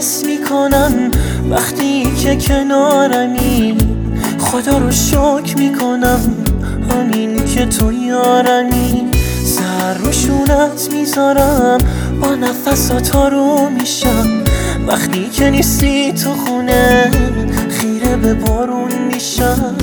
حس میکنم وقتی که کنارمی. خدا رو شکر میکنم همین که تو یارمی. سر رو شونت میذارم با نفسات آروم میشم. وقتی که نیستی تو خونه خیره به بارون میشم.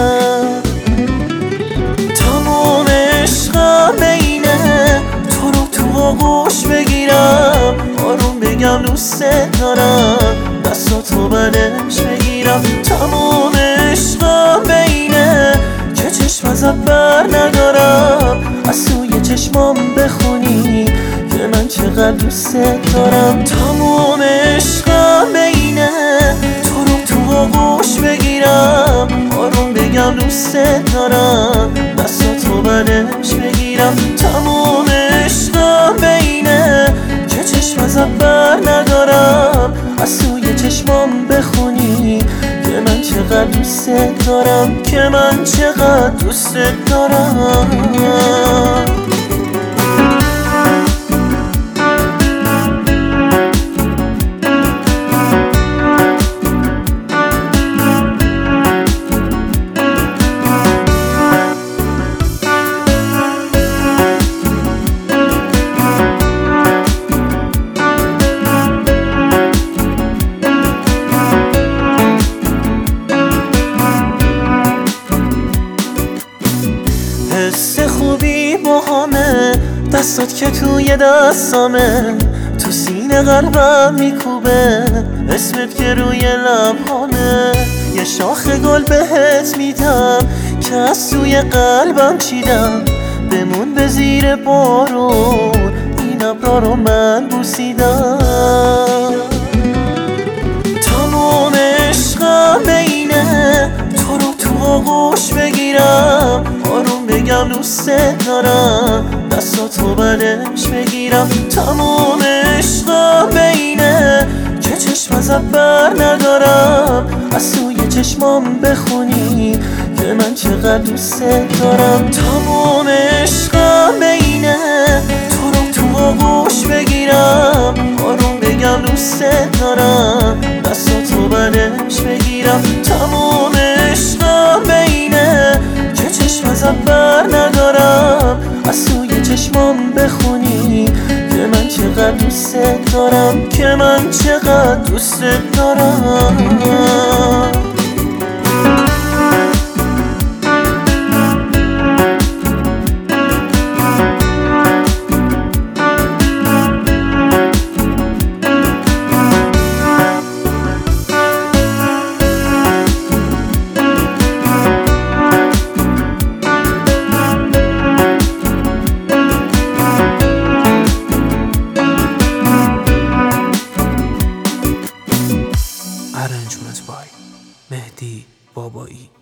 تمام عشقم اینه تو رو تو آغوش بگیرم، آروم بگم دوست دارم، دستاتو بدش بگیرم. تمام عشقم اینه که چشم ازت بر ندارم، از سوی چشمام بخونی که من چقدر دوست دارم. تمام عشقم اینه تو رو تو آغوش بگیرم، آروم بگم دوست دارم، دستاتو بدش بگیرم. تمام عشقم اینه که چشم ازت بر ندارم، از سوی چشمام بخونی که من چقدر دوست دارم، که من چقدر دوست دارم. حس خوبی با همه، دستات که توی دستامه، تو سینه قلبم میکوبه، اسمت که روی لبهامه. یه شاخ گل بهت میدم که از توی قلبم چیدم، بمون به زیر بارون این ابرا رو من بوسیدم. تمام عشقم اینه تو رو تو آغوش بگیرم، آروم بگم دوست دارم، دستاتو بدش بگیرم. تمام عشقم اینه که چشم ازت بر ندارم، از سوی چشمام بخونی که من چقدر دوست دارم. تمام عشقم اینه تو رو تو آغوش بگیرم، آروم بگم دوست دارم، دستاتو بدش بگیرم. تمام عشقم اینه که چشم ازت بر ندارم، از سوی چشمام بخونی که من چقدر دوست دارم، که من چقدر دوست دارم. Arrangement by مهدی بابایی.